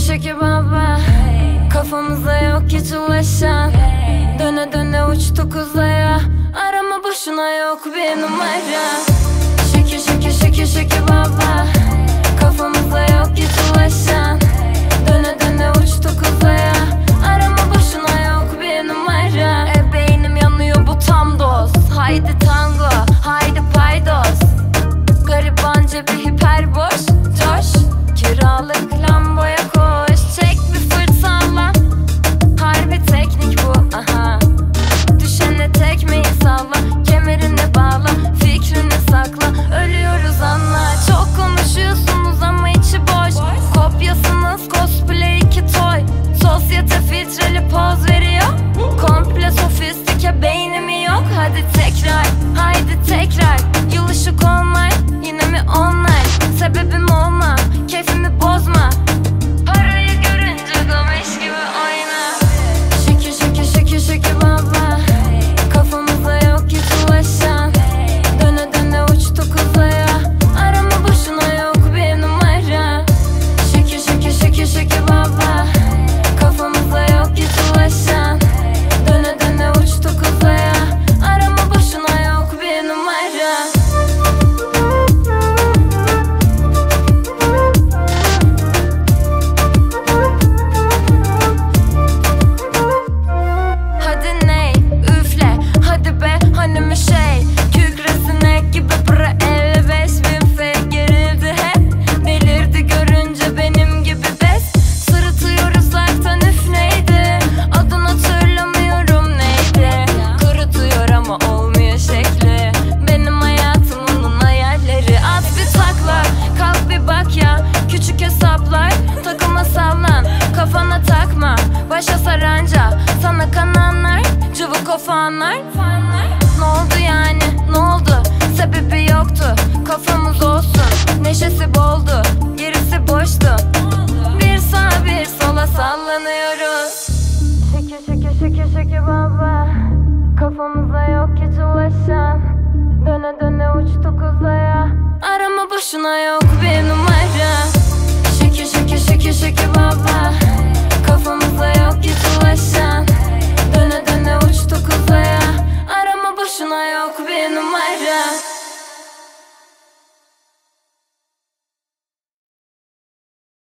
şeki baba. Kafamıza yok hiç ulaşan. Döne döne uçtuk uzaya. Arama boşuna yok bir numara. Şeki şeki şeki şeki baba. Kafamıza yok hiç ulaşan. Döne döne uçtuk uzaya. Arama boşuna yok bir numara. Beynim yanıyor bu tam doz. Haydi tango, haydi paydos. Garibanca bir hiper boş. Coş, kiralık lamboya koş. Çek bir fırsatla. Harbi teknik bu, aha. Düşene tekmeyi salla. Kemerini bağla, fikrini sakla. Ölüyoruz anla. Çok konuşuyorsunuz ama içi boş. Kopyasınız cosplay iki toy. Sosyete filtreli poz veriyor. Komple sofistike beynimi yok. Hadi tekrar, haydi tekrar. Yıl ışık online, yine mi online? Sebebim olma, keyfimi bozma. Parayı görünce gomeş gibi oyna. Şeki şeki şeki şeki baba. Kafamıza yok hiç ulaşan. Döne döne uçtuk uzaya. Arama boşuna yok bir numara. Şeki şeki şeki şeki baba. Kafamıza yok hiç ulaşan. Döne döne uçtuk uzaya. Arama boşuna yok bir numara. Hadi ney üfle, hadi be hanımı şey. Kükresinek gibi bıra 55.000 fe gerildi hep. Delirdi görünce benim gibi bes. Sırıtıyoruz zaten üf neydi. Adını hatırlamıyorum neydi. Kurutuyor ama olmuyor şekli. Benim hayatım onun hayalleri. At bir takla, kalk bir bak ya. Küçük hesaplar, takıma sallan. Kafana takma, başa saranca. Sana kananlar, cıvık o fanlar. Ne oldu yani, ne oldu? Sebebi yoktu, kafamız olsun. Neşesi boldu, gerisi boştu. Bir sağa bir sola sallanıyoruz. Şeki şeki şeki şeki baba. Kafamıza yok hiç ulaşan. Döne döne uçtuk uzaya. Arama boşuna yok bir numara. Şeki şeki şeki şeki